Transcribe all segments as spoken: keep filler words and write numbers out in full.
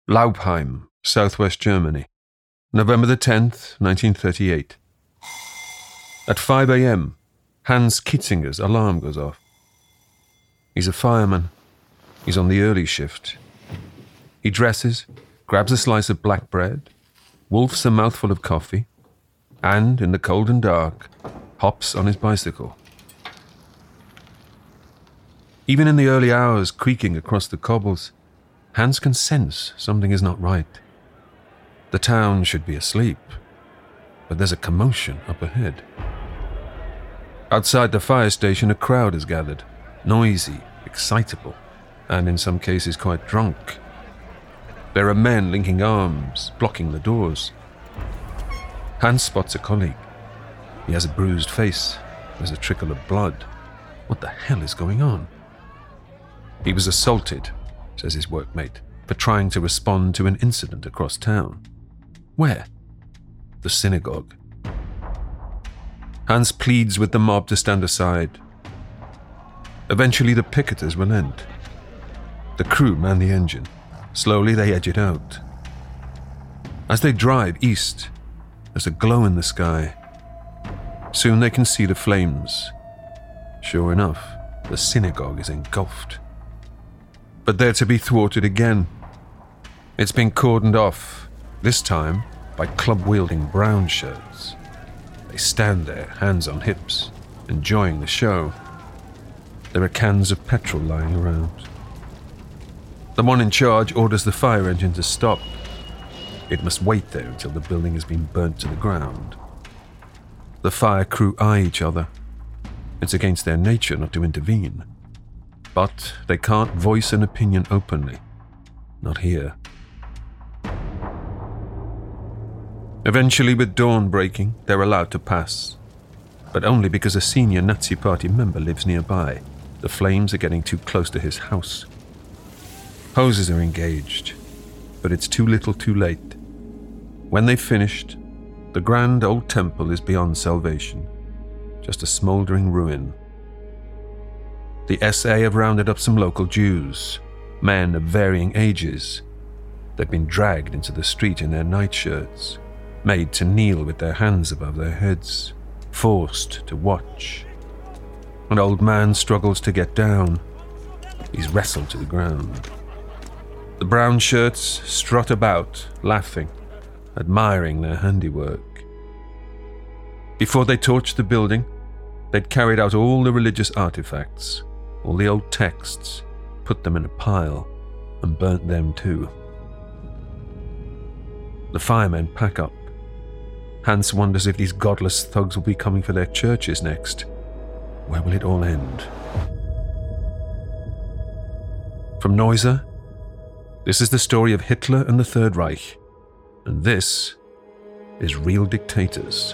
Laubheim, southwest Germany. November the tenth, nineteen thirty-eight. At five a.m., Hans Kitzinger's alarm goes off. He's a fireman. He's on the early shift. He dresses, grabs a slice of black bread, wolfs a mouthful of coffee, and, in the cold and dark, hops on his bicycle. Even in the early hours, creaking across the cobbles, Hans can sense something is not right. The town should be asleep, but there's a commotion up ahead. Outside the fire station, a crowd has gathered, noisy, excitable, and in some cases quite drunk. There are men linking arms, blocking the doors. Hans spots a colleague. He has a bruised face. There's a trickle of blood. What the hell is going on? He was assaulted, says his workmate, for trying to respond to an incident across town. Where? The synagogue. Hans pleads with the mob to stand aside. Eventually the picketers relent. The crew man the engine. Slowly they edge it out. As they drive east, there's a glow in the sky. Soon they can see the flames. Sure enough, the synagogue is engulfed. But they're to be thwarted again. It's been cordoned off, this time by club-wielding brown shirts. They stand there, hands on hips, enjoying the show. There are cans of petrol lying around. The one in charge orders the fire engine to stop. It must wait there until the building has been burnt to the ground. The fire crew eye each other. It's against their nature not to intervene. But they can't voice an opinion openly. Not here. Eventually, with dawn breaking, they're allowed to pass. But only because a senior Nazi Party member lives nearby. The flames are getting too close to his house. Hoses are engaged, but it's too little too late. When they've finished, the grand old temple is beyond salvation, just a smouldering ruin. The S A have rounded up some local Jews, men of varying ages. They've been dragged into the street in their nightshirts, made to kneel with their hands above their heads, forced to watch. An old man struggles to get down. He's wrestled to the ground. The brown shirts strut about, laughing, admiring their handiwork. Before they torched the building, they'd carried out all the religious artifacts, all the old texts, put them in a pile, and burnt them too. The firemen pack up. Hans wonders if these godless thugs will be coming for their churches next. Where will it all end? From Neuser, this is the story of Hitler and the Third Reich, and this is Real Dictators.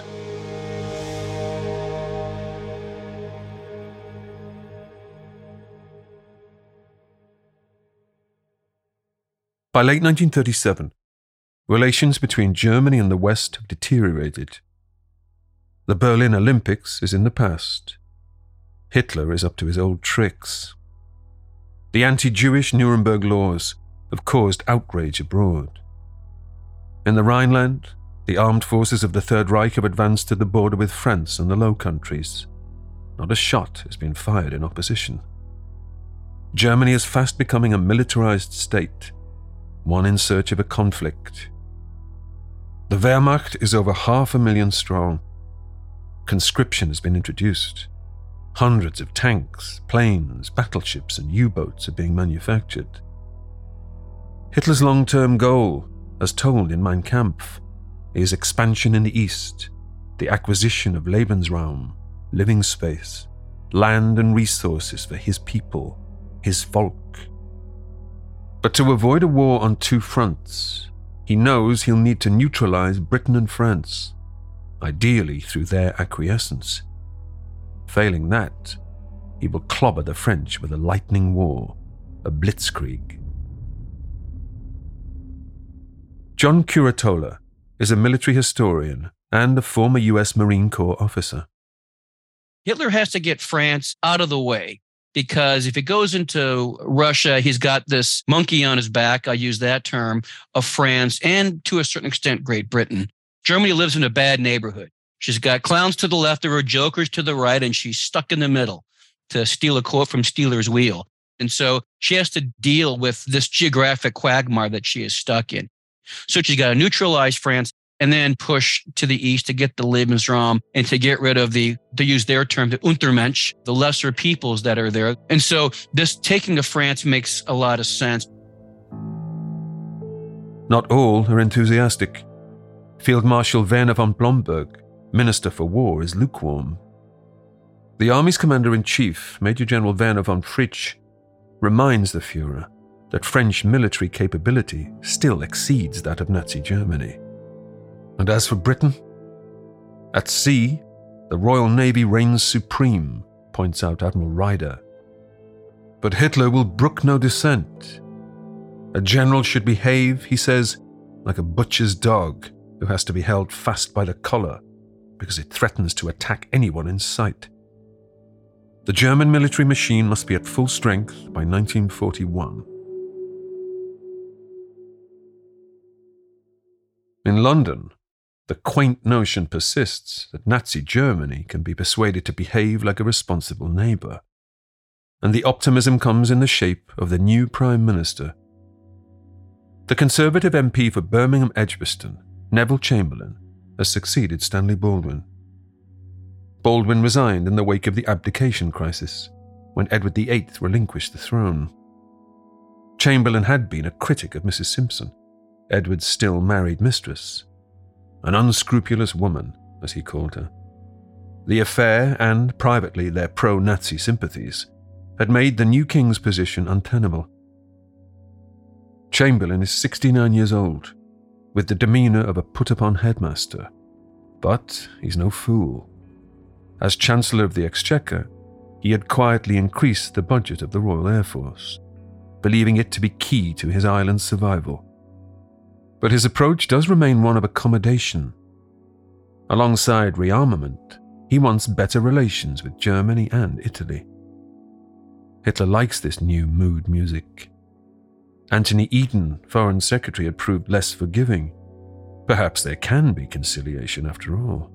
By late nineteen thirty-seven, relations between Germany and the West have deteriorated. The Berlin Olympics is in the past. Hitler is up to his old tricks. The anti-Jewish Nuremberg laws have caused outrage abroad. In the Rhineland, the armed forces of the Third Reich have advanced to the border with France and the Low Countries. Not a shot has been fired in opposition. Germany is fast becoming a militarized state, one in search of a conflict. The Wehrmacht is over half a million strong. Conscription has been introduced. Hundreds of tanks, planes, battleships, and U-boats are being manufactured. Hitler's long-term goal, as told in Mein Kampf, is expansion in the east, the acquisition of Lebensraum, living space, land and resources for his people, his Volk. But to avoid a war on two fronts, he knows he'll need to neutralize Britain and France, ideally through their acquiescence. Failing that, he will clobber the French with a lightning war, a blitzkrieg. John Curatola is a military historian and a former U S Marine Corps officer. Hitler has to get France out of the way. because if he goes into Russia, he's got this monkey on his back, I use that term, of France and to a certain extent Great Britain. Germany lives in a bad neighborhood. She's got clowns to the left of her, jokers to the right, and she's stuck in the middle, to steal a quote from Stealers Wheel. And so she has to deal with this geographic quagmire that she is stuck in. So she's got to neutralize France and then push to the east to get the Lebensraum and to get rid of the, to use their term, the Untermensch, the lesser peoples that are there. And so this taking of France makes a lot of sense. Not all are enthusiastic. Field Marshal Werner von Blomberg, Minister for War, is lukewarm. The army's commander-in-chief, Major General Werner von Fritsch, reminds the Führer that French military capability still exceeds that of Nazi Germany. And as for Britain, at sea, the Royal Navy reigns supreme, points out Admiral Ryder. But Hitler will brook no dissent. A general should behave, he says, like a butcher's dog who has to be held fast by the collar because it threatens to attack anyone in sight. The German military machine must be at full strength by nineteen forty-one. In London, the quaint notion persists that Nazi Germany can be persuaded to behave like a responsible neighbour. And the optimism comes in the shape of the new Prime Minister. The Conservative M P for Birmingham Edgbaston, Neville Chamberlain, has succeeded Stanley Baldwin. Baldwin resigned in the wake of the abdication crisis, when Edward the Eighth relinquished the throne. Chamberlain had been a critic of Missus Simpson, Edward's still married mistress. An unscrupulous woman, as he called her. The affair, and privately their pro-Nazi sympathies, had made the new king's position untenable. Chamberlain is sixty-nine years old, with the demeanour of a put-upon headmaster. But he's no fool. As Chancellor of the Exchequer, he had quietly increased the budget of the Royal Air Force, believing it to be key to his island's survival. But his approach does remain one of accommodation. Alongside rearmament, he wants better relations with Germany and Italy. Hitler likes this new mood music. Anthony Eden, Foreign Secretary, had proved less forgiving. Perhaps there can be conciliation after all.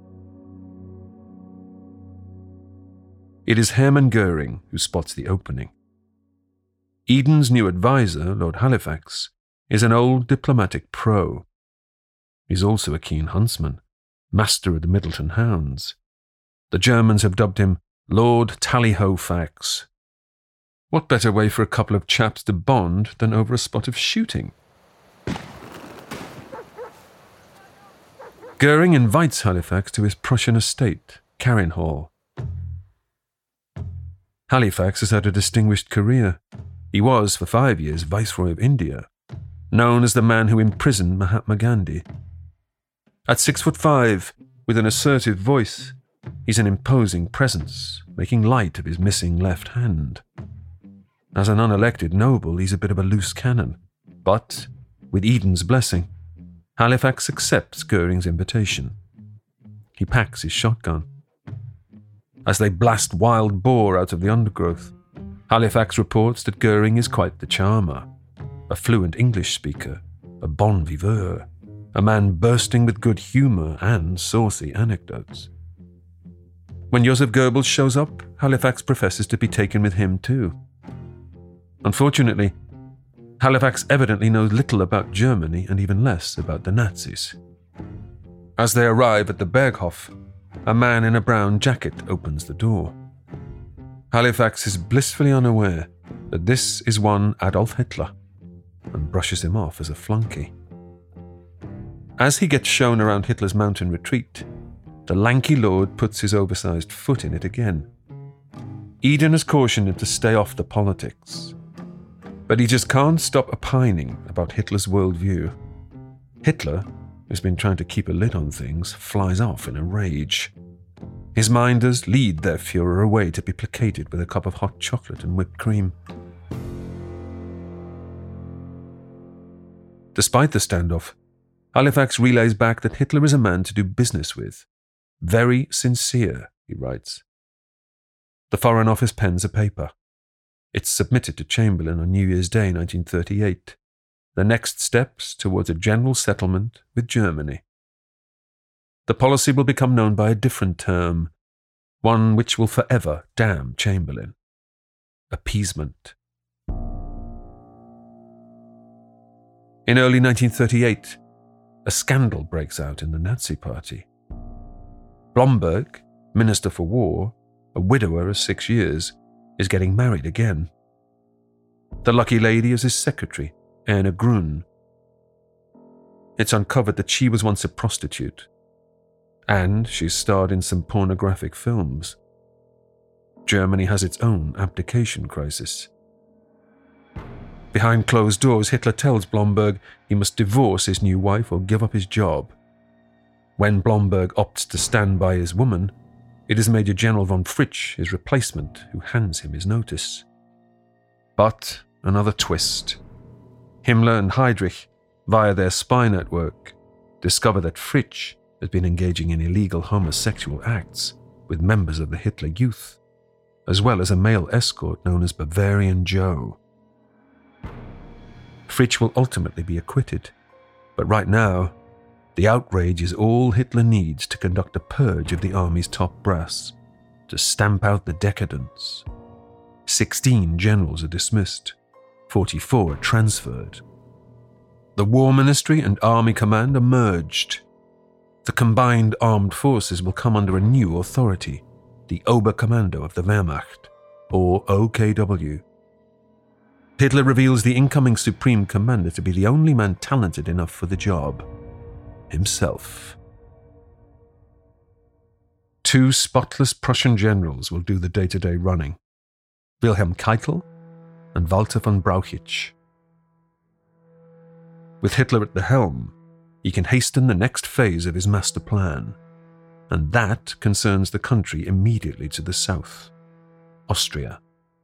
It is Hermann Goering who spots the opening. Eden's new advisor, Lord Halifax, is an old diplomatic pro. He's also a keen huntsman, master of the Middleton hounds. The Germans have dubbed him Lord Tally-Ho-Fax. What better way for a couple of chaps to bond than over a spot of shooting? Goering invites Halifax to his Prussian estate, Carinhall. Halifax has had a distinguished career. He was, for five years, Viceroy of India, known as the man who imprisoned Mahatma Gandhi. At six foot five, with an assertive voice, he's an imposing presence, making light of his missing left hand. As an unelected noble, he's a bit of a loose cannon, but, with Eden's blessing, Halifax accepts Goering's invitation. He packs his shotgun. As they blast wild boar out of the undergrowth, Halifax reports that Goering is quite the charmer, a fluent English speaker, a bon viveur, a man bursting with good humour and saucy anecdotes. When Joseph Goebbels shows up, Halifax professes to be taken with him too. Unfortunately, Halifax evidently knows little about Germany and even less about the Nazis. As they arrive at the Berghof, a man in a brown jacket opens the door. Halifax is blissfully unaware that this is one Adolf Hitler, and brushes him off as a flunky. As he gets shown around Hitler's mountain retreat, the lanky lord puts his oversized foot in it again. Eden has cautioned him to stay off the politics, but he just can't stop opining about Hitler's worldview. Hitler, who's been trying to keep a lid on things, flies off in a rage. His minders lead their Führer away to be placated with a cup of hot chocolate and whipped cream. Despite the standoff, Halifax relays back that Hitler is a man to do business with. Very sincere, he writes. The Foreign Office pens a paper. It's submitted to Chamberlain on New Year's Day nineteen thirty-eight. The next steps towards a general settlement with Germany. The policy will become known by a different term, one which will forever damn Chamberlain: appeasement. In early nineteen thirty-eight, a scandal breaks out in the Nazi Party. Blomberg, Minister for War, a widower of six years, is getting married again. The lucky lady is his secretary, Anna Grun. It's uncovered that she was once a prostitute, and she's starred in some pornographic films. Germany has its own abdication crisis. Behind closed doors, Hitler tells Blomberg he must divorce his new wife or give up his job. When Blomberg opts to stand by his woman, it is Major General von Fritsch, his replacement, who hands him his notice. But another twist. Himmler and Heydrich, via their spy network, discover that Fritsch has been engaging in illegal homosexual acts with members of the Hitler Youth, as well as a male escort known as Bavarian Joe. Fritsch will ultimately be acquitted, but right now, the outrage is all Hitler needs to conduct a purge of the army's top brass, to stamp out the decadence. Sixteen generals are dismissed, forty-four are transferred. The War Ministry and Army Command are merged. The combined armed forces will come under a new authority, the Oberkommando of the Wehrmacht, or O K W. Hitler reveals the incoming Supreme Commander to be the only man talented enough for the job: himself. Two spotless Prussian generals will do the day-to-day running: Wilhelm Keitel and Walter von Brauchitsch. With Hitler at the helm, he can hasten the next phase of his master plan, and that concerns the country immediately to the south, Austria.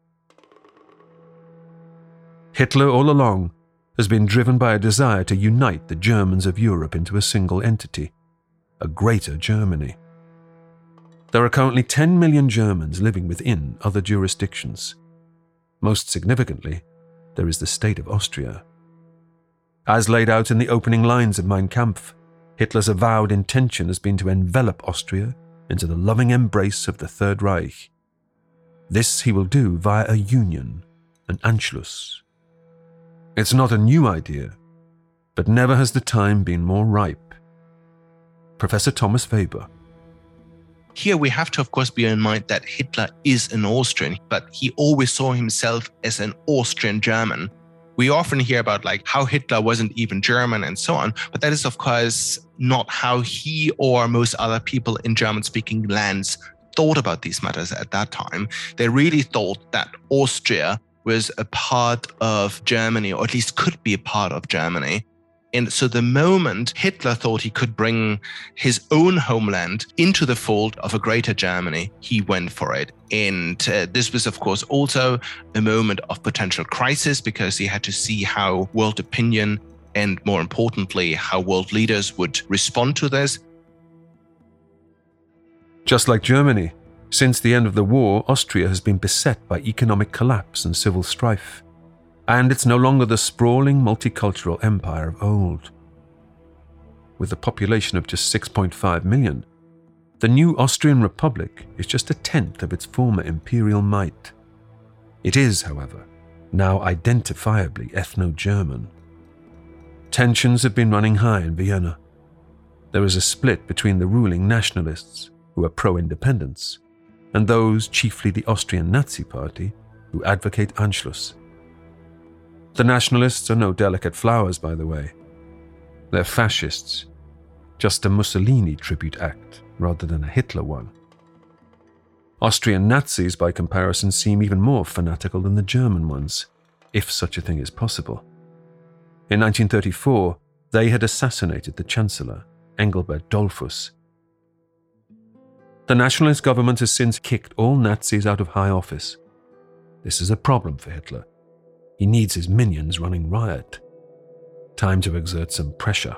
Hitler all along has been driven by a desire to unite the Germans of Europe into a single entity, a greater Germany. There are currently ten million Germans living within other jurisdictions. Most significantly, there is the state of Austria. As laid out in the opening lines of Mein Kampf, Hitler's avowed intention has been to envelop Austria into the loving embrace of the Third Reich. This he will do via a union, an Anschluss. It's not a new idea, but never has the time been more ripe. Professor Thomas Weber. Here we have to, of course, bear in mind that Hitler is an Austrian, but he always saw himself as an Austrian German. We often hear about like how Hitler wasn't even German and so on, but that is, of course, not how he or most other people in German-speaking lands thought about these matters at that time. They really thought that Austria was a part of Germany, or at least could be a part of Germany. And so the moment Hitler thought he could bring his own homeland into the fold of a greater Germany, he went for it. And uh, this was, of course, also a moment of potential crisis, because he had to see how world opinion and, more importantly, how world leaders would respond to this. Just like Germany, since the end of the war, Austria has been beset by economic collapse and civil strife, and it's no longer the sprawling multicultural empire of old. With a population of just six point five million, the new Austrian Republic is just a tenth of its former imperial might. It is, however, now identifiably ethno-German. Tensions have been running high in Vienna. There is a split between the ruling nationalists, who are pro-independence, and those, chiefly the Austrian Nazi Party, who advocate Anschluss. The nationalists are no delicate flowers, by the way. They're fascists, just a Mussolini tribute act rather than a Hitler one. Austrian Nazis, by comparison, seem even more fanatical than the German ones, if such a thing is possible. In nineteen thirty-four, they had assassinated the Chancellor, Engelbert Dollfuss. The nationalist government has since kicked all Nazis out of high office. This is a problem for Hitler. He needs his minions running riot. Time to exert some pressure.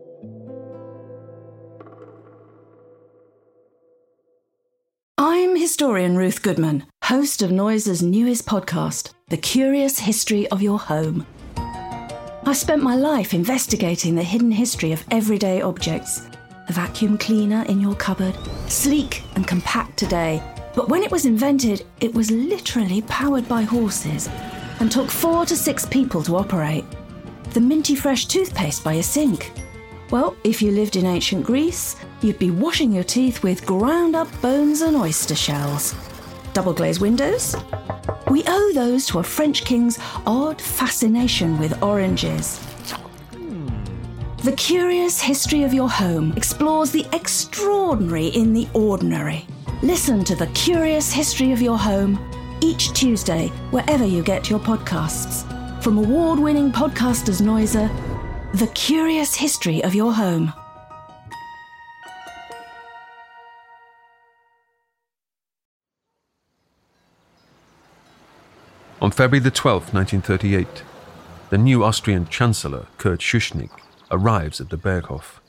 I'm his historian Ruth Goodman, host of Noiser's newest podcast, The Curious History of Your Home. I've spent my life investigating the hidden history of everyday objects. The vacuum cleaner in your cupboard, sleek and compact today, but when it was invented, it was literally powered by horses and took four to six people to operate. The minty fresh toothpaste by your sink. Well, if you lived in ancient Greece, you'd be washing your teeth with ground-up bones and oyster shells. Double-glazed windows? We owe those to a French king's odd fascination with oranges. The Curious History of Your Home explores the extraordinary in the ordinary. Listen to The Curious History of Your Home each Tuesday, wherever you get your podcasts. From award-winning podcasters Noiser, The Curious History of Your Home. On February the twelfth, nineteen thirty-eight, the new Austrian Chancellor, Kurt Schuschnigg, arrives at the Berghof.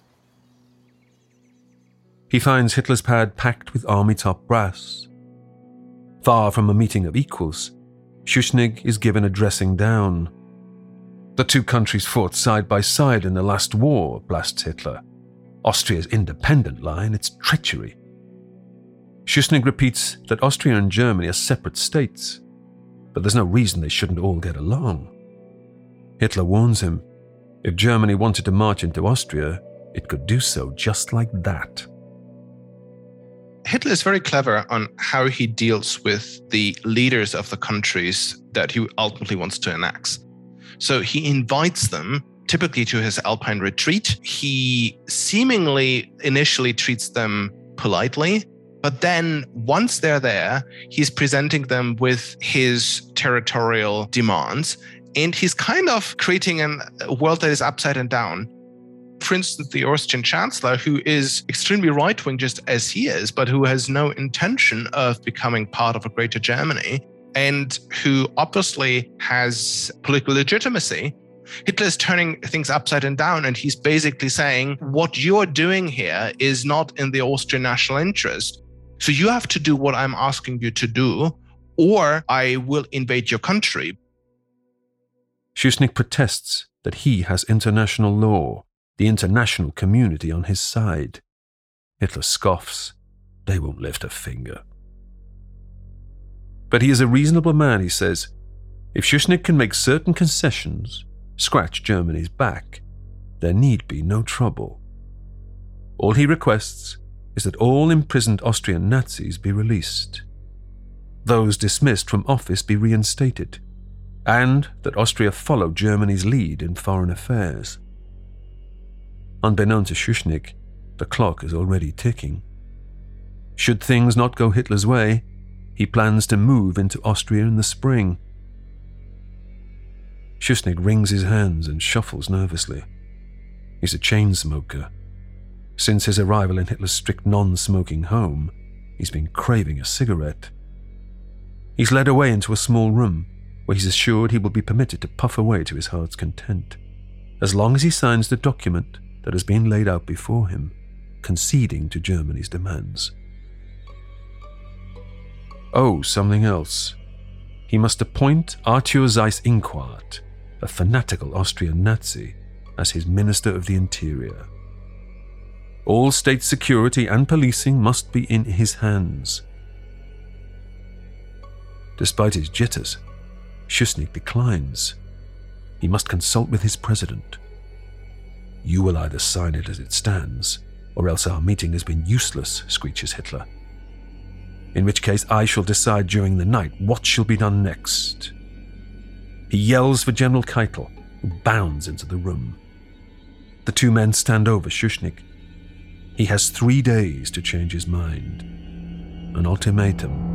He finds Hitler's pad packed with army top brass. Far from a meeting of equals, Schuschnigg is given a dressing down. The two countries fought side by side in the last war, blasts Hitler. Austria's independent line, its treachery. Schuschnigg repeats that Austria and Germany are separate states, but there's no reason they shouldn't all get along. Hitler warns him, if Germany wanted to march into Austria, it could do so just like that. Hitler is very clever on how he deals with the leaders of the countries that he ultimately wants to annex. So he invites them, typically to his Alpine retreat. He seemingly initially treats them politely, but then once they're there, he's presenting them with his territorial demands, and he's kind of creating an, a world that is upside and down. For instance, the Austrian Chancellor, who is extremely right-wing just as he is, but who has no intention of becoming part of a greater Germany, and who obviously has political legitimacy, Hitler is turning things upside and down, and he's basically saying, what you're doing here is not in the Austrian national interest. So you have to do what I'm asking you to do, or I will invade your country. Schuschnigg protests that he has international law, the international community on his side. Hitler scoffs. They won't lift a finger. But he is a reasonable man, he says. If Schuschnigg can make certain concessions, scratch Germany's back, there need be no trouble. All he requests is that all imprisoned Austrian Nazis be released, those dismissed from office be reinstated, and that Austria follow Germany's lead in foreign affairs. Unbeknown to Schuschnigg, the clock is already ticking. Should things not go Hitler's way, he plans to move into Austria in the spring. Schuschnigg wrings his hands and shuffles nervously. He's a chain smoker. Since his arrival in Hitler's strict non-smoking home, he's been craving a cigarette. He's led away into a small room where he's assured he will be permitted to puff away to his heart's content, as long as he signs the document that has been laid out before him, conceding to Germany's demands. Oh, something else. He must appoint Arthur Seyss-Inquart, a fanatical Austrian Nazi, as his Minister of the Interior. All state security and policing must be in his hands. Despite his jitters, Schuschnigg declines. He must consult with his president. You will either sign it as it stands, or else our meeting has been useless, screeches Hitler. In which case I shall decide during the night what shall be done next. He yells for General Keitel, who bounds into the room. The two men stand over Schuschnigg. He has three days to change his mind. An ultimatum.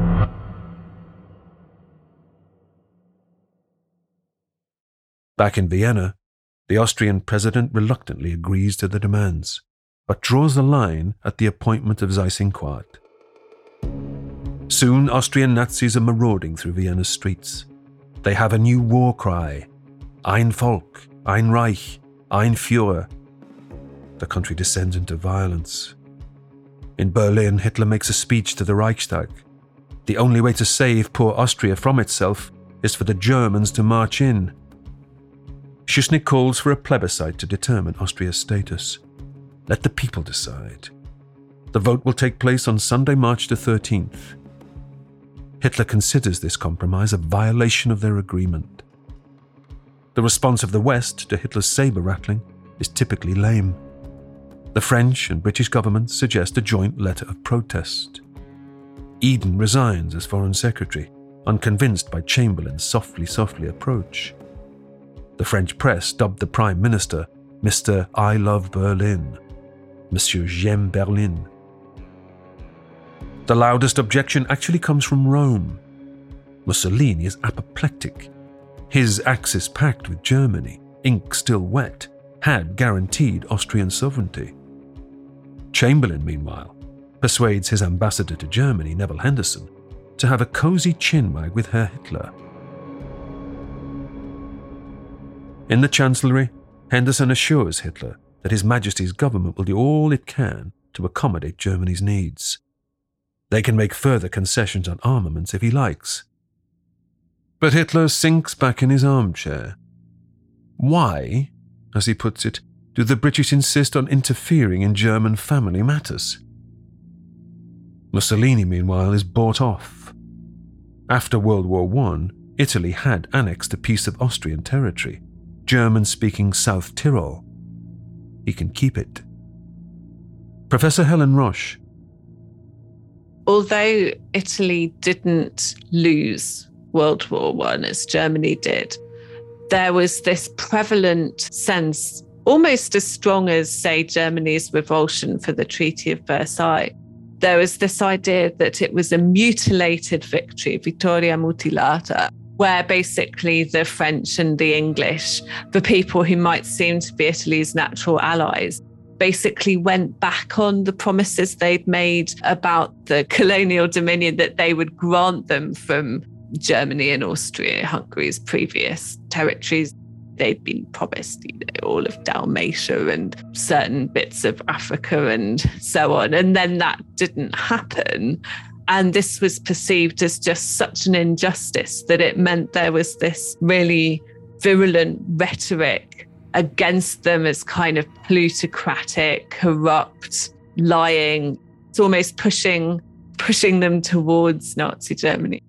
Back in Vienna, the Austrian president reluctantly agrees to the demands, but draws the line at the appointment of Seyss-Inquart. Soon, Austrian Nazis are marauding through Vienna's streets. They have a new war cry: Ein Volk, ein Reich, ein Führer. The country descends into violence. In Berlin, Hitler makes a speech to the Reichstag. The only way to save poor Austria from itself is for the Germans to march in. Schuschnigg calls for a plebiscite to determine Austria's status. Let the people decide. The vote will take place on Sunday, March the thirteenth. Hitler considers this compromise a violation of their agreement. The response of the West to Hitler's saber-rattling is typically lame. The French and British governments suggest a joint letter of protest. Eden resigns as Foreign Secretary, unconvinced by Chamberlain's softly, softly approach. The French press dubbed the Prime Minister Mister I Love Berlin, Monsieur J'aime Berlin. The loudest objection actually comes from Rome. Mussolini is apoplectic. His Axis pact with Germany, ink still wet, had guaranteed Austrian sovereignty. Chamberlain, meanwhile, persuades his ambassador to Germany, Neville Henderson, to have a cosy chinwag with Herr Hitler. In the Chancellery, Henderson assures Hitler that His Majesty's government will do all it can to accommodate Germany's needs. They can make further concessions on armaments if he likes. But Hitler sinks back in his armchair. Why, as he puts it, do the British insist on interfering in German family matters? Mussolini, meanwhile, is bought off. After World War One, Italy had annexed a piece of Austrian territory, German-speaking South Tyrol. He can keep it. Professor Helen Roche. Although Italy didn't lose World War One as Germany did, there was this prevalent sense, almost as strong as, say, Germany's revulsion for the Treaty of Versailles. There was this idea that it was a mutilated victory, Vittoria mutilata, where basically the French and the English, the people who might seem to be Italy's natural allies, basically went back on the promises they'd made about the colonial dominion that they would grant them from Germany and Austria, Hungary's previous territories. They'd been promised, you know, all of Dalmatia and certain bits of Africa and so on. And then that didn't happen. And this was perceived as just such an injustice that it meant there was this really virulent rhetoric against them as kind of plutocratic, corrupt, lying. It's almost pushing, pushing them towards Nazi Germany.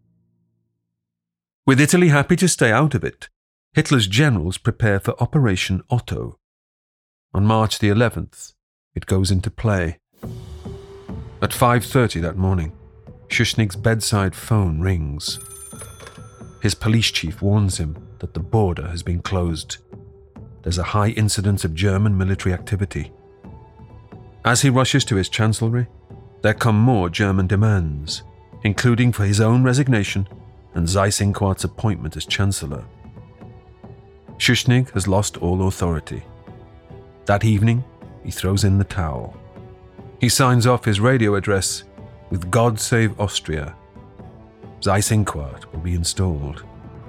With Italy happy to stay out of it, Hitler's generals prepare for Operation Otto. On March the eleventh, it goes into play. At five thirty that morning, Schuschnigg's bedside phone rings. His police chief warns him that the border has been closed. There's a high incidence of German military activity. As he rushes to his chancellery, there come more German demands, including for his own resignation and Seyss-Inquart's appointment as chancellor. Schuschnigg has lost all authority. That evening, he throws in the towel. He signs off his radio address with "God Save Austria." Seyss-Inquart will be installed.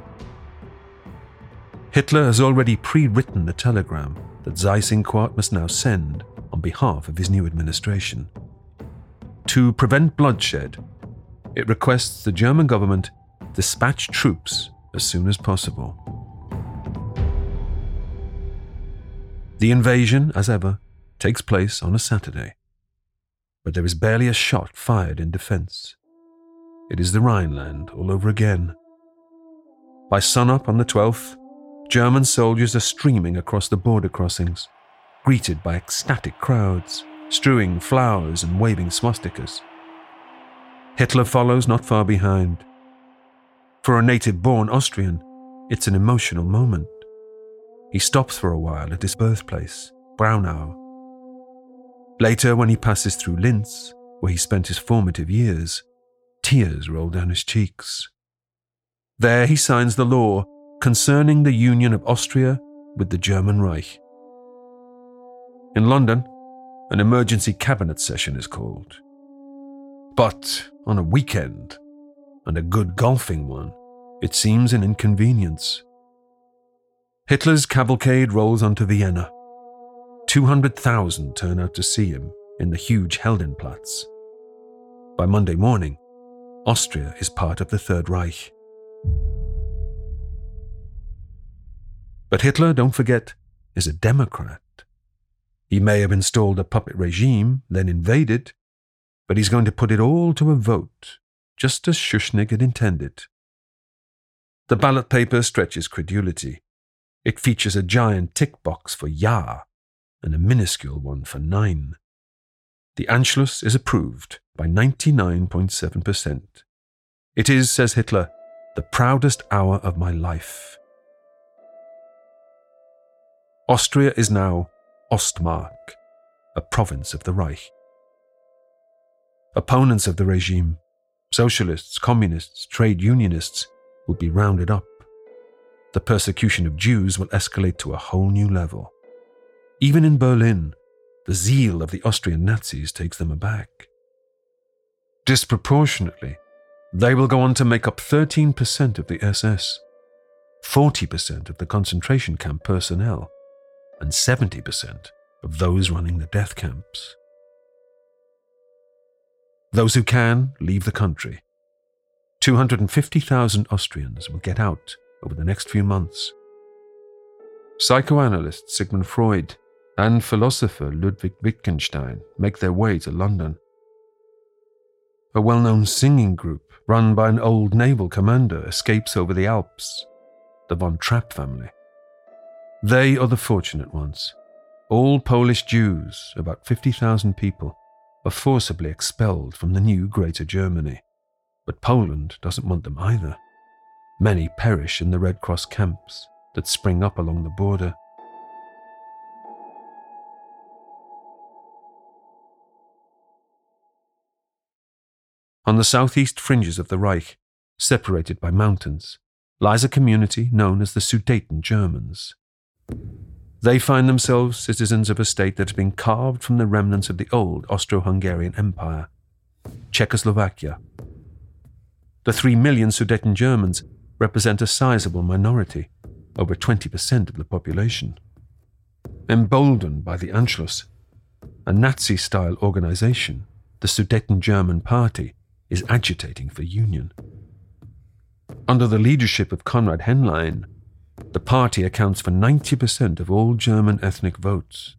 Hitler has already pre-written the telegram that Seyss-Inquart must now send on behalf of his new administration. To prevent bloodshed, it requests the German government dispatch troops as soon as possible. The invasion, as ever, takes place on a Saturday. But there is barely a shot fired in defense. It is the Rhineland all over again. By sunup on the twelfth, German soldiers are streaming across the border crossings, greeted by ecstatic crowds, strewing flowers and waving swastikas. Hitler follows not far behind. For a native-born Austrian, it's an emotional moment. He stops for a while at his birthplace, Braunau. Later, when he passes through Linz, where he spent his formative years, tears roll down his cheeks. There he signs the law concerning the union of Austria with the German Reich. In London, an emergency cabinet session is called. But on a weekend, and a good golfing one, it seems an inconvenience. Hitler's cavalcade rolls onto Vienna. two hundred thousand turn out to see him in the huge Heldenplatz. By Monday morning, Austria is part of the Third Reich. But Hitler, don't forget, is a Democrat. He may have installed a puppet regime, then invaded, but he's going to put it all to a vote, just as Schuschnigg had intended. The ballot paper stretches credulity. It features a giant tick box for Ja and a minuscule one for Nein. The Anschluss is approved by ninety-nine point seven percent. It is, says Hitler, the proudest hour of my life. Austria is now Ostmark, a province of the Reich. Opponents of the regime, socialists, communists, trade unionists, will be rounded up. The persecution of Jews will escalate to a whole new level. Even in Berlin, the zeal of the Austrian Nazis takes them aback. Disproportionately, they will go on to make up thirteen percent of the S S, forty percent of the concentration camp personnel, and seventy percent of those running the death camps. Those who can leave the country. two hundred fifty thousand Austrians will get out over the next few months. Psychoanalyst Sigmund Freud and philosopher Ludwig Wittgenstein make their way to London. A well-known singing group run by an old naval commander escapes over the Alps, the von Trapp family. They are the fortunate ones. All Polish Jews, about fifty thousand people, are forcibly expelled from the new Greater Germany. But Poland doesn't want them either. Many perish in the Red Cross camps that spring up along the border. On the southeast fringes of the Reich, separated by mountains, lies a community known as the Sudeten Germans. They find themselves citizens of a state that has been carved from the remnants of the old Austro-Hungarian Empire, Czechoslovakia. The three million Sudeten Germans represent a sizable minority, over twenty percent of the population. Emboldened by the Anschluss, a Nazi-style organization, the Sudeten German Party is agitating for union. Under the leadership of Konrad Henlein, the party accounts for ninety percent of all German ethnic votes.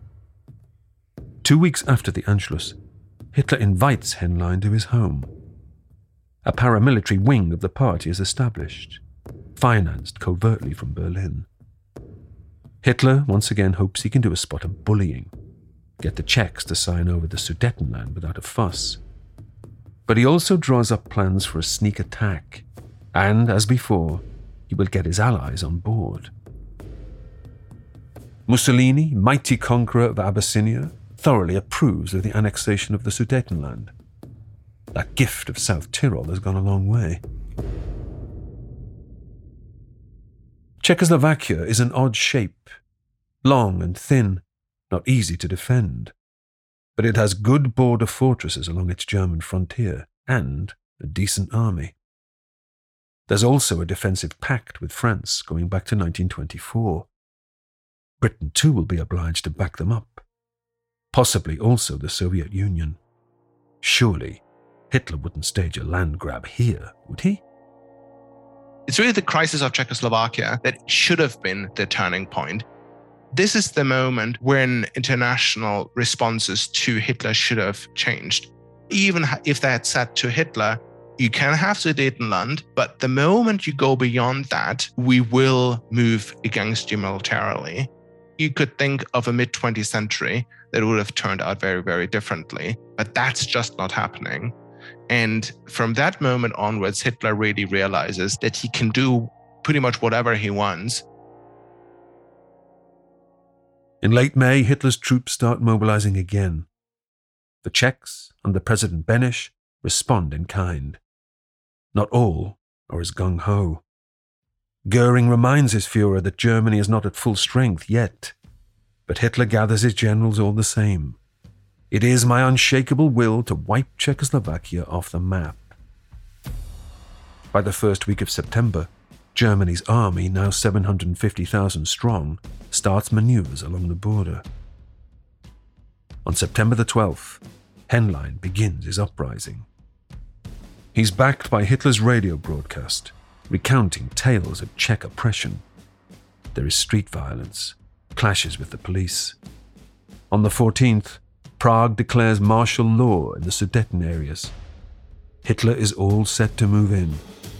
Two weeks after the Anschluss, Hitler invites Henlein to his home. A paramilitary wing of the party is established, financed covertly from Berlin. Hitler once again hopes he can do a spot of bullying, get the Czechs to sign over the Sudetenland without a fuss. But he also draws up plans for a sneak attack, and, as before, he will get his allies on board. Mussolini, mighty conqueror of Abyssinia, thoroughly approves of the annexation of the Sudetenland. That gift of South Tyrol has gone a long way. Czechoslovakia is an odd shape, long and thin, not easy to defend. But it has good border fortresses along its German frontier and a decent army. There's also a defensive pact with France going back to nineteen twenty-four. Britain too will be obliged to back them up. Possibly also the Soviet Union. Surely Hitler wouldn't stage a land grab here, would he? It's really the crisis of Czechoslovakia that should have been the turning point. This is the moment when international responses to Hitler should have changed. Even if they had said to Hitler, you can have Sudetenland, but the moment you go beyond that, we will move against you militarily. You could think of a mid-twentieth century that would have turned out very, very differently, but that's just not happening. And from that moment onwards, Hitler really realizes that he can do pretty much whatever he wants. In late May, Hitler's troops start mobilizing again. The Czechs, under President Beneš, respond in kind. Not all are as gung-ho. Goering reminds his Führer that Germany is not at full strength yet, but Hitler gathers his generals all the same. It is my unshakable will to wipe Czechoslovakia off the map. By the first week of September, Germany's army, now seven hundred fifty thousand strong, starts maneuvers along the border. On September the twelfth, Henlein begins his uprising. He's backed by Hitler's radio broadcast, recounting tales of Czech oppression. There is street violence, clashes with the police. On the fourteenth, Prague declares martial law in the Sudeten areas. Hitler is all set to move in.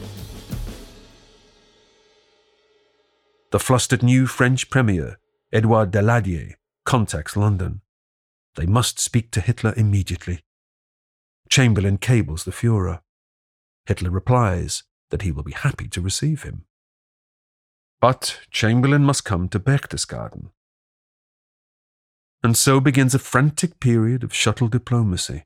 The flustered new French Premier, Edouard Daladier, contacts London. They must speak to Hitler immediately. Chamberlain cables the Führer. Hitler replies that he will be happy to receive him. But Chamberlain must come to Berchtesgaden. And so begins a frantic period of shuttle diplomacy.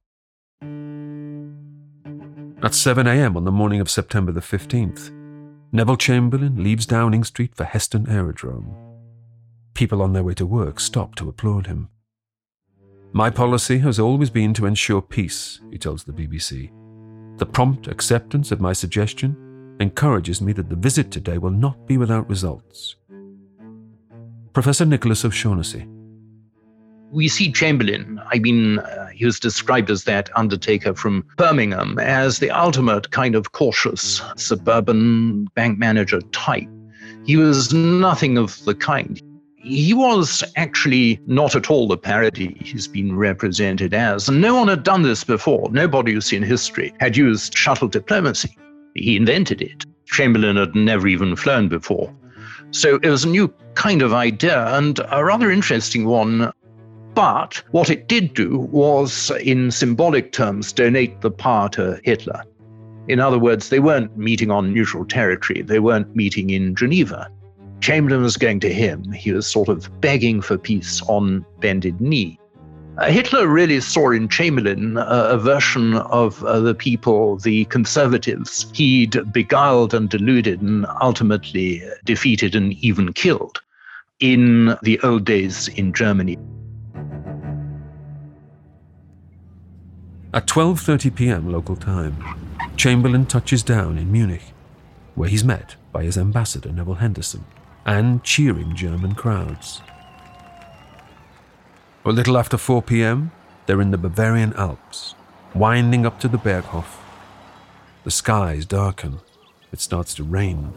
At seven a.m. on the morning of September the fifteenth, Neville Chamberlain leaves Downing Street for Heston Aerodrome. People on their way to work stop to applaud him. My policy has always been to ensure peace, he tells the B B C. The prompt acceptance of my suggestion encourages me that the visit today will not be without results. Professor Nicholas O'Shaughnessy. We see Chamberlain, I mean, uh, he was described as that undertaker from Birmingham, as the ultimate kind of cautious suburban bank manager type. He was nothing of the kind. He was actually not at all the parody he's been represented as. And no one had done this before. Nobody you see in history had used shuttle diplomacy. He invented it. Chamberlain had never even flown before. So it was a new kind of idea and a rather interesting one. But what it did do was, in symbolic terms, donate the power to Hitler. In other words, they weren't meeting on neutral territory. They weren't meeting in Geneva. Chamberlain was going to him. He was sort of begging for peace on bended knee. Uh, Hitler really saw in Chamberlain uh, a version of uh, the people, the conservatives, he'd beguiled and deluded and ultimately defeated and even killed in the old days in Germany. At twelve thirty p.m. local time, Chamberlain touches down in Munich, where he's met by his ambassador Neville Henderson and cheering German crowds. A little after four p.m., they're in the Bavarian Alps, winding up to the Berghof. The skies darken. It starts to rain.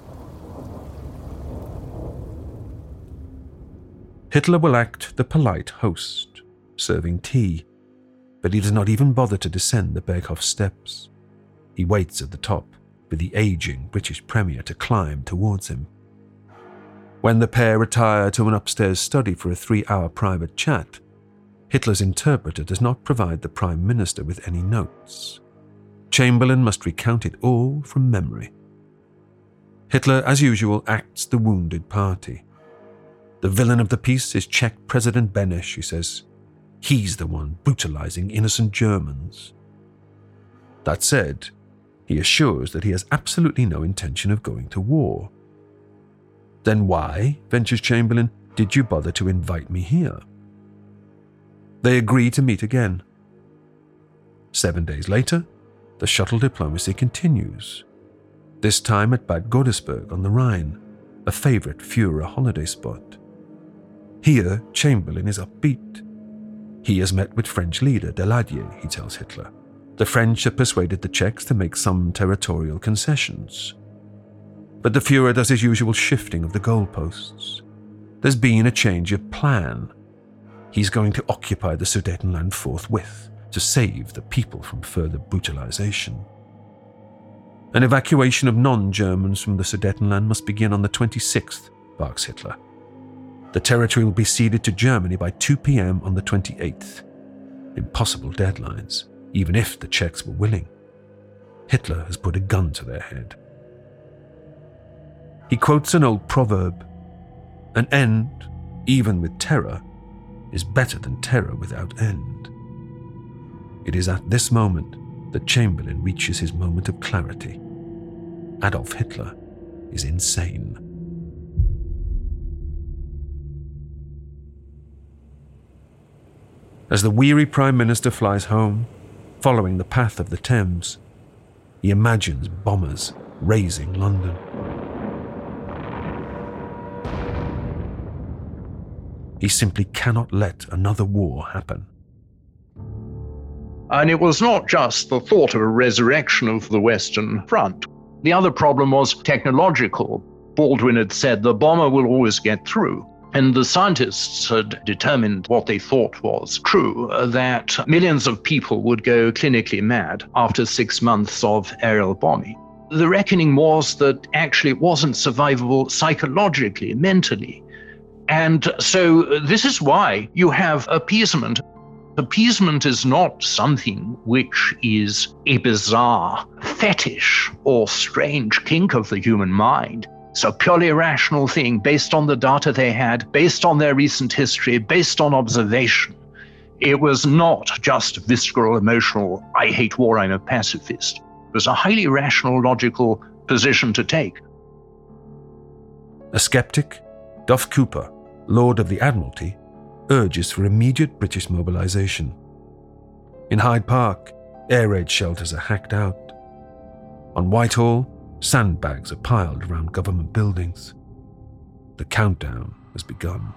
Hitler will act the polite host, serving tea, but he does not even bother to descend the Berghof steps. He waits at the top for the aging British Premier to climb towards him. When the pair retire to an upstairs study for a three-hour private chat, Hitler's interpreter does not provide the Prime Minister with any notes. Chamberlain must recount it all from memory. Hitler, as usual, acts the wounded party. The villain of the piece is Czech President Beneš, he says. He's the one brutalizing innocent Germans. That said, he assures that he has absolutely no intention of going to war. Then why, ventures Chamberlain, did you bother to invite me here? They agree to meet again. Seven days later, the shuttle diplomacy continues, this time at Bad Godesberg on the Rhine, a favorite Führer holiday spot. Here, Chamberlain is upbeat. He has met with French leader Daladier, he tells Hitler. The French have persuaded the Czechs to make some territorial concessions. But the Führer does his usual shifting of the goalposts. There's been a change of plan. He's going to occupy the Sudetenland forthwith to save the people from further brutalization. An evacuation of non-Germans from the Sudetenland must begin on the twenty-sixth, barks Hitler. The territory will be ceded to Germany by two p.m. on the twenty-eighth. Impossible deadlines, even if the Czechs were willing. Hitler has put a gun to their head. He quotes an old proverb, "An end, even with terror, is better than terror without end." It is at this moment that Chamberlain reaches his moment of clarity. Adolf Hitler is insane. As the weary Prime Minister flies home, following the path of the Thames, he imagines bombers razing London. He simply cannot let another war happen. And it was not just the thought of a resurrection of the Western Front. The other problem was technological. Baldwin had said the bomber will always get through. And the scientists had determined what they thought was true, that millions of people would go clinically mad after six months of aerial bombing. The reckoning was that actually it wasn't survivable psychologically, mentally. And so this is why you have appeasement. Appeasement is not something which is a bizarre fetish or strange kink of the human mind. It's a purely rational thing based on the data they had, based on their recent history, based on observation. It was not just visceral, emotional, I hate war, I'm a pacifist. It was a highly rational, logical position to take. A skeptic, Duff Cooper, Lord of the Admiralty, urges for immediate British mobilisation. In Hyde Park, air raid shelters are hacked out. On Whitehall, sandbags are piled around government buildings. The countdown has begun.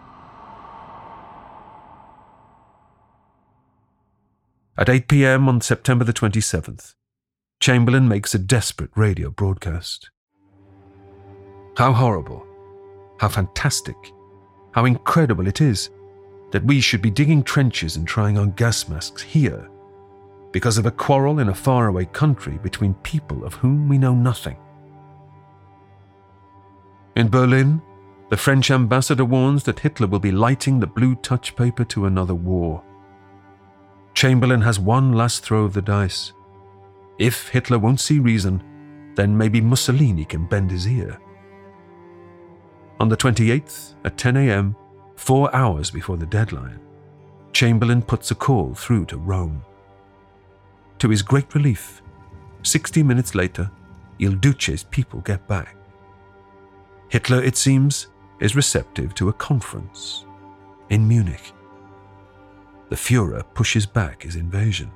At eight p.m. on September the twenty-seventh, Chamberlain makes a desperate radio broadcast. How horrible, how fantastic, how incredible it is that we should be digging trenches and trying on gas masks here because of a quarrel in a faraway country between people of whom we know nothing. In Berlin, the French ambassador warns that Hitler will be lighting the blue touch paper to another war. Chamberlain has one last throw of the dice. If Hitler won't see reason, then maybe Mussolini can bend his ear. On the twenty-eighth, at ten a.m., four hours before the deadline, Chamberlain puts a call through to Rome. To his great relief, sixty minutes later, Il Duce's people get back. Hitler, it seems, is receptive to a conference in Munich. The Führer pushes back his invasion.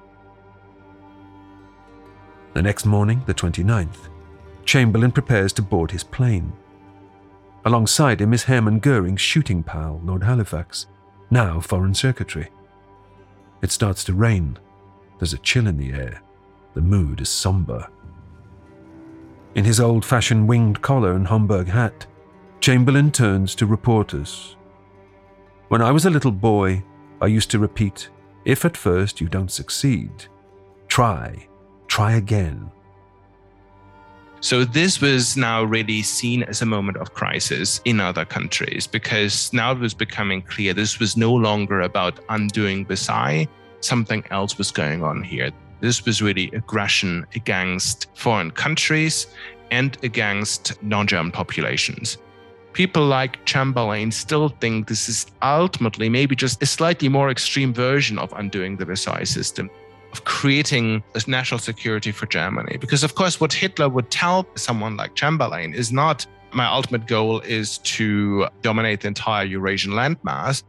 The next morning, the twenty-ninth, Chamberlain prepares to board his plane. Alongside him is Hermann Goering's shooting pal, Lord Halifax, now Foreign Secretary. It starts to rain. There's a chill in the air. The mood is somber. In his old-fashioned winged collar and Homburg hat, Chamberlain turns to reporters. When I was a little boy, I used to repeat, if at first you don't succeed, try, try again. So this was now really seen as a moment of crisis in other countries, because now it was becoming clear this was no longer about undoing Versailles. Something else was going on here. This was really aggression against foreign countries and against non-German populations. People like Chamberlain still think this is ultimately maybe just a slightly more extreme version of undoing the Versailles system, of creating a national security for Germany. Because of course, what Hitler would tell someone like Chamberlain is not, my ultimate goal is to dominate the entire Eurasian landmass.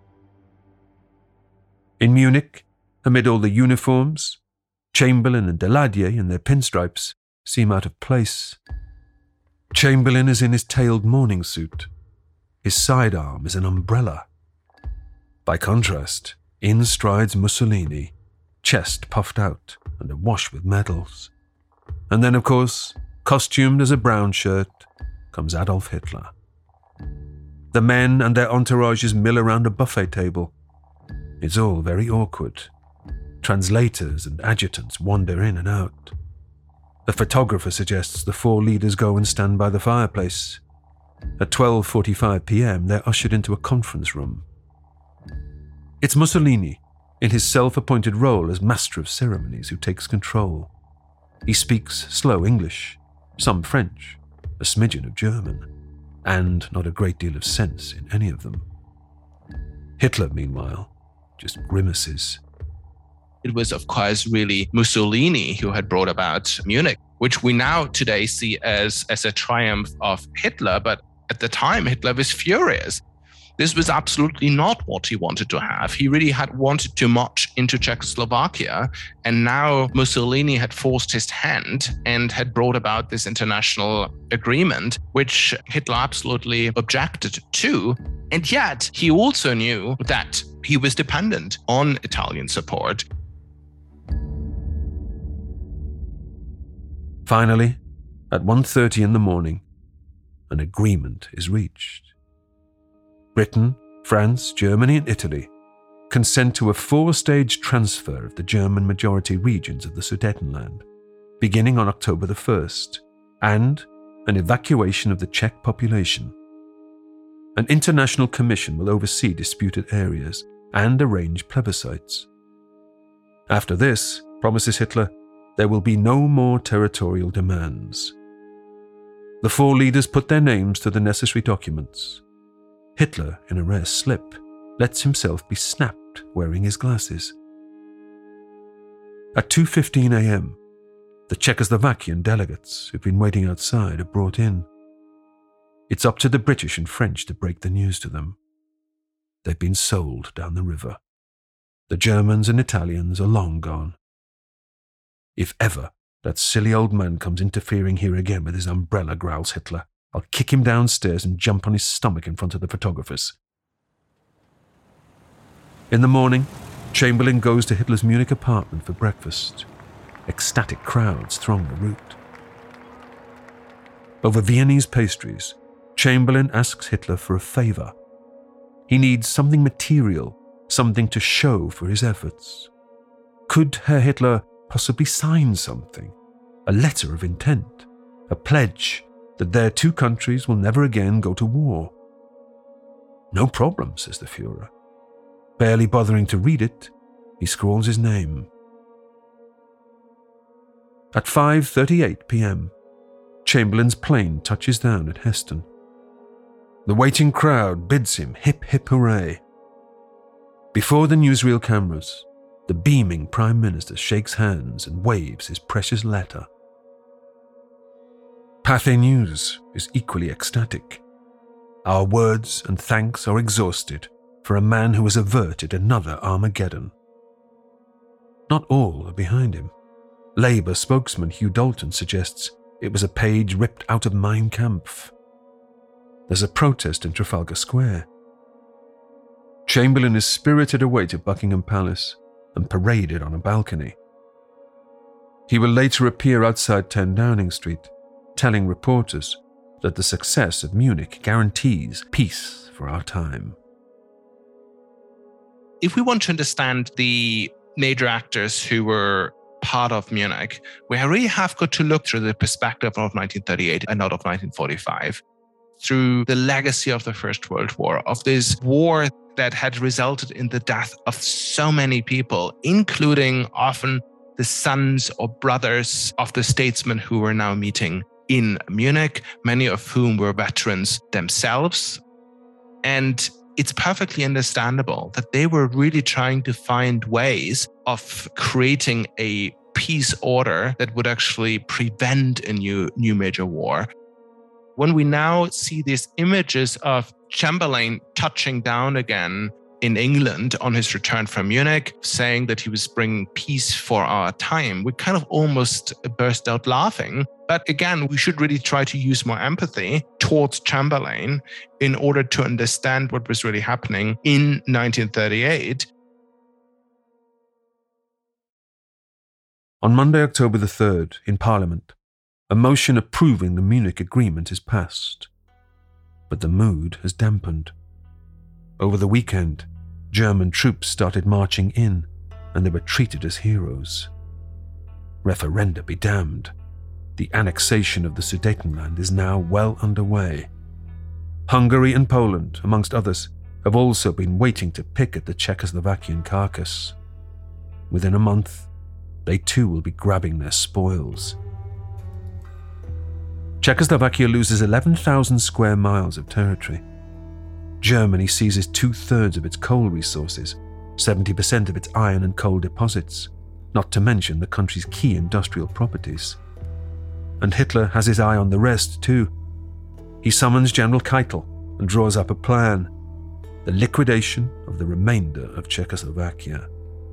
In Munich, amid all the uniforms, Chamberlain and Daladier in their pinstripes seem out of place. Chamberlain is in his tailed morning suit. His sidearm is an umbrella. By contrast, in strides Mussolini, chest puffed out and awash with medals. And then, of course, costumed as a brown shirt, comes Adolf Hitler. The men and their entourages mill around a buffet table. It's all very awkward. Translators and adjutants wander in and out. The photographer suggests the four leaders go and stand by the fireplace. At twelve forty-five p.m., they're ushered into a conference room. It's Mussolini, in his self-appointed role as master of ceremonies, who takes control. He speaks slow English, some French, a smidgen of German, and not a great deal of sense in any of them. Hitler, meanwhile, just grimaces. It was, of course, really Mussolini who had brought about Munich, which we now today see as, as a triumph of Hitler. But at the time, Hitler was furious. This was absolutely not what he wanted to have. He really had wanted to march into Czechoslovakia. And now Mussolini had forced his hand and had brought about this international agreement, which Hitler absolutely objected to. And yet he also knew that he was dependent on Italian support. Finally, at one thirty in the morning, an agreement is reached. Britain, France, Germany, and Italy consent to a four-stage transfer of the German-majority regions of the Sudetenland, beginning on October the first, and an evacuation of the Czech population. An international commission will oversee disputed areas and arrange plebiscites. After this, promises Hitler, there will be no more territorial demands. The four leaders put their names to the necessary documents. Hitler, in a rare slip, lets himself be snapped wearing his glasses. At two fifteen a.m., the Czechoslovakian delegates who've been waiting outside are brought in. It's up to the British and French to break the news to them. They've been sold down the river. The Germans and Italians are long gone. If ever that silly old man comes interfering here again with his umbrella, growls Hitler, I'll kick him downstairs and jump on his stomach in front of the photographers. In the morning, Chamberlain goes to Hitler's Munich apartment for breakfast. Ecstatic crowds throng the route. Over Viennese pastries, Chamberlain asks Hitler for a favour. He needs something material, something to show for his efforts. Could Herr Hitler possibly sign something? A letter of intent? A pledge that their two countries will never again go to war? No problem, says the Führer. Barely bothering to read it, he scrawls his name. At five thirty-eight p.m., Chamberlain's plane touches down at Heston. The waiting crowd bids him hip hip hooray. Before the newsreel cameras, the beaming Prime Minister shakes hands and waves his precious letter. Pathé News is equally ecstatic. Our words and thanks are exhausted for a man who has averted another Armageddon. Not all are behind him. Labour spokesman Hugh Dalton suggests it was a page ripped out of Mein Kampf. There's a protest in Trafalgar Square. Chamberlain is spirited away to Buckingham Palace and paraded on a balcony. He will later appear outside ten Downing Street, telling reporters that the success of Munich guarantees peace for our time. If we want to understand the major actors who were part of Munich, we really have got to look through the perspective of nineteen thirty-eight and not of nineteen forty-five, through the legacy of the First World War, of this war that had resulted in the death of so many people, including often the sons or brothers of the statesmen who were now meeting in Munich, many of whom were veterans themselves. And it's perfectly understandable that they were really trying to find ways of creating a peace order that would actually prevent a new, new major war. When we now see these images of Chamberlain touching down again in England on his return from Munich, saying that he was bringing peace for our time, we kind of almost burst out laughing. But again, we should really try to use more empathy towards Chamberlain in order to understand what was really happening in nineteen thirty-eight. On Monday, October the third, in Parliament, a motion approving the Munich Agreement is passed. But the mood has dampened. Over the weekend, German troops started marching in, and they were treated as heroes. Referenda be damned. The annexation of the Sudetenland is now well underway. Hungary and Poland, amongst others, have also been waiting to pick at the Czechoslovakian carcass. Within a month, they too will be grabbing their spoils. Czechoslovakia loses eleven thousand square miles of territory. Germany seizes two-thirds of its coal resources, seventy percent of its iron and coal deposits, not to mention the country's key industrial properties. And Hitler has his eye on the rest too. He summons General Keitel and draws up a plan: the liquidation of the remainder of Czechoslovakia.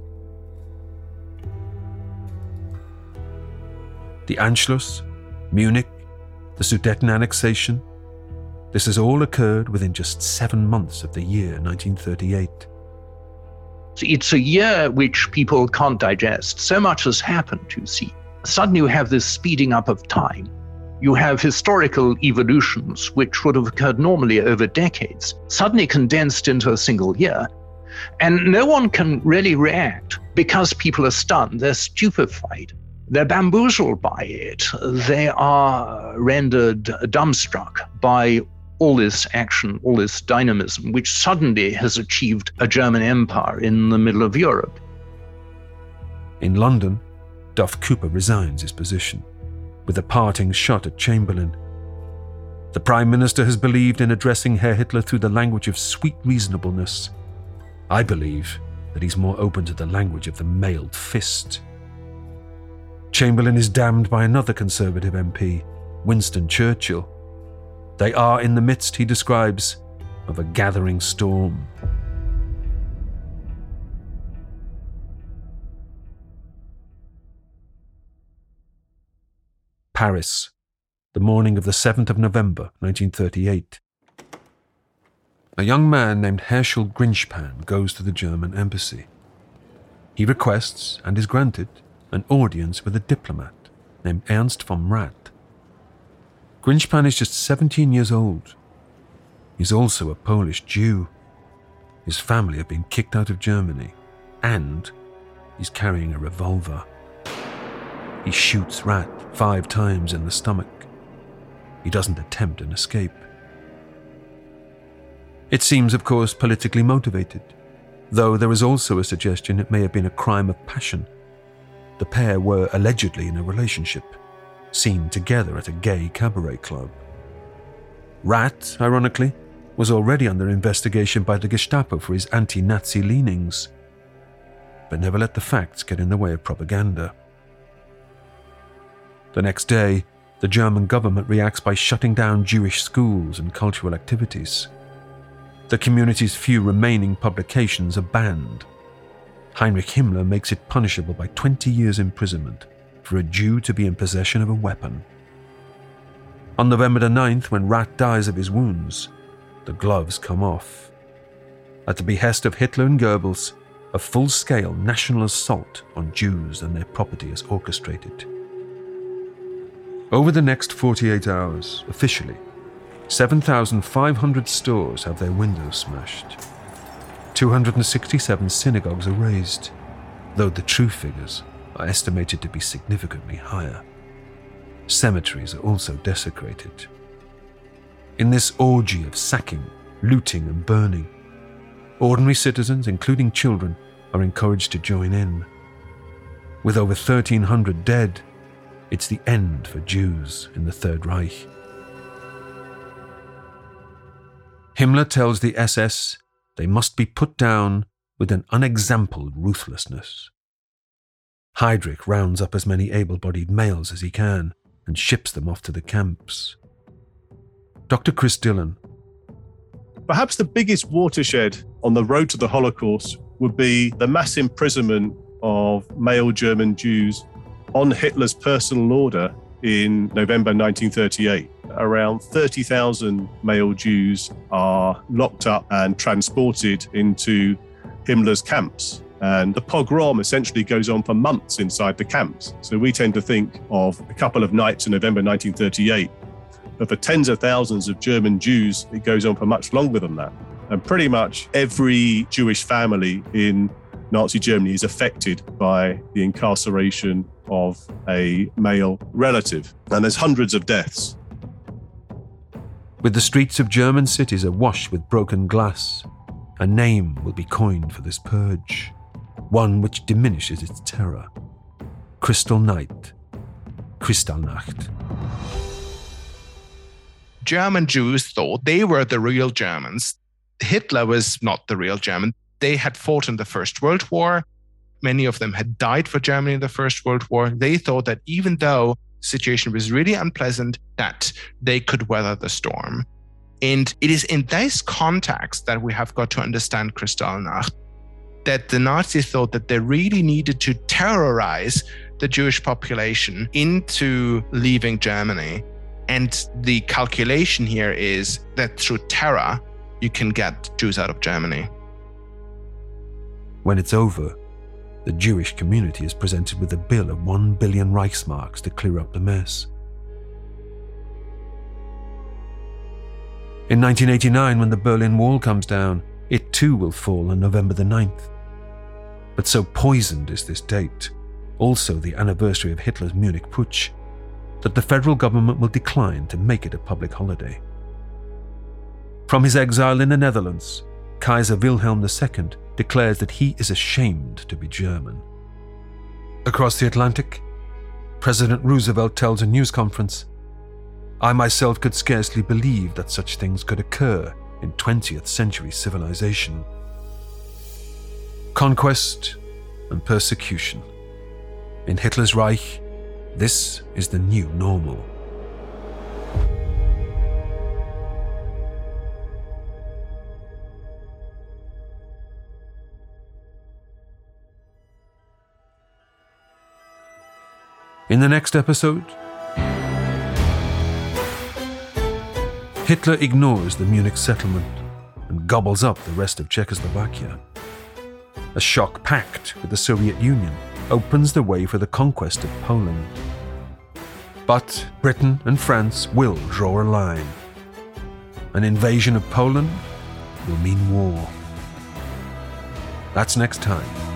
The Anschluss, Munich, the Sudeten annexation, this has all occurred within just seven months of the year nineteen thirty-eight. It's a year which people can't digest. So much has happened, you see. suddenly you have this speeding up of time. You have historical evolutions, which would have occurred normally over decades, suddenly condensed into a single year. And no one can really react because people are stunned, they're stupefied, they're bamboozled by it, they are rendered dumbstruck by all this action, all this dynamism, which suddenly has achieved a German empire in the middle of Europe. In London, Duff Cooper resigns his position, with a parting shot at Chamberlain. The Prime Minister has believed in addressing Herr Hitler through the language of sweet reasonableness. I believe that he's more open to the language of the mailed fist. Chamberlain is damned by another Conservative M P, Winston Churchill. They are in the midst, he describes, of a gathering storm. Paris, the morning of the seventh of November, nineteen thirty-eight. A young man named Herschel Grinchpan goes to the German embassy. He requests, and is granted, an audience with a diplomat named Ernst von Rath. Grinchpan is just seventeen years old. He's also a Polish Jew. His family have been kicked out of Germany, and he's carrying a revolver. He shoots Rath five times in the stomach. He doesn't attempt an escape. It seems, of course, politically motivated, though there is also a suggestion it may have been a crime of passion. The pair were allegedly in a relationship, seen together at a gay cabaret club. Rath, ironically, was already under investigation by the Gestapo for his anti-Nazi leanings, but never let the facts get in the way of propaganda. The next day, the German government reacts by shutting down Jewish schools and cultural activities. The community's few remaining publications are banned. Heinrich Himmler makes it punishable by twenty years imprisonment for a Jew to be in possession of a weapon. On November the ninth, when Rath dies of his wounds, the gloves come off. At the behest of Hitler and Goebbels, a full-scale national assault on Jews and their property is orchestrated. Over the next forty-eight hours, officially, seven thousand five hundred stores have their windows smashed. two hundred sixty-seven synagogues are razed, though the true figures are estimated to be significantly higher. Cemeteries are also desecrated. In this orgy of sacking, looting and burning, ordinary citizens, including children, are encouraged to join in. With over thirteen hundred dead, it's the end for Jews in the Third Reich. Himmler tells the S S they must be put down with an unexampled ruthlessness. Heydrich rounds up as many able-bodied males as he can and ships them off to the camps. Doctor Chris Dillon. Perhaps the biggest watershed on the road to the Holocaust would be the mass imprisonment of male German Jews on Hitler's personal order in November nineteen thirty-eight. Around thirty thousand male Jews are locked up and transported into Himmler's camps. And the pogrom essentially goes on for months inside the camps. So we tend to think of a couple of nights in November nineteen thirty-eight. But for tens of thousands of German Jews, it goes on for much longer than that. And pretty much every Jewish family in Nazi Germany is affected by the incarceration of a male relative. And there's hundreds of deaths. With the streets of German cities awash with broken glass, a name will be coined for this purge, one which diminishes its terror. Crystal Night. Kristallnacht. German Jews thought they were the real Germans. Hitler was not the real German. They had fought in the First World War. Many of them had died for Germany in the First World War. They thought that even though the situation was really unpleasant, that they could weather the storm. And it is in this context that we have got to understand Kristallnacht, that the Nazis thought that they really needed to terrorize the Jewish population into leaving Germany. And the calculation here is that through terror, you can get Jews out of Germany. When it's over, the Jewish community is presented with a bill of one billion Reichsmarks to clear up the mess. In nineteen eighty-nine, when the Berlin Wall comes down, it too will fall on November the ninth. But so poisoned is this date, also the anniversary of Hitler's Munich Putsch, that the federal government will decline to make it a public holiday. From his exile in the Netherlands, Kaiser Wilhelm the Second declares that he is ashamed to be German. Across the Atlantic, President Roosevelt tells a news conference, "I myself could scarcely believe that such things could occur in twentieth century civilization." Conquest and persecution. In Hitler's Reich, this is the new normal. In the next episode, Hitler ignores the Munich settlement and gobbles up the rest of Czechoslovakia. A shock pact with the Soviet Union opens the way for the conquest of Poland. But Britain and France will draw a line. An invasion of Poland will mean war. That's next time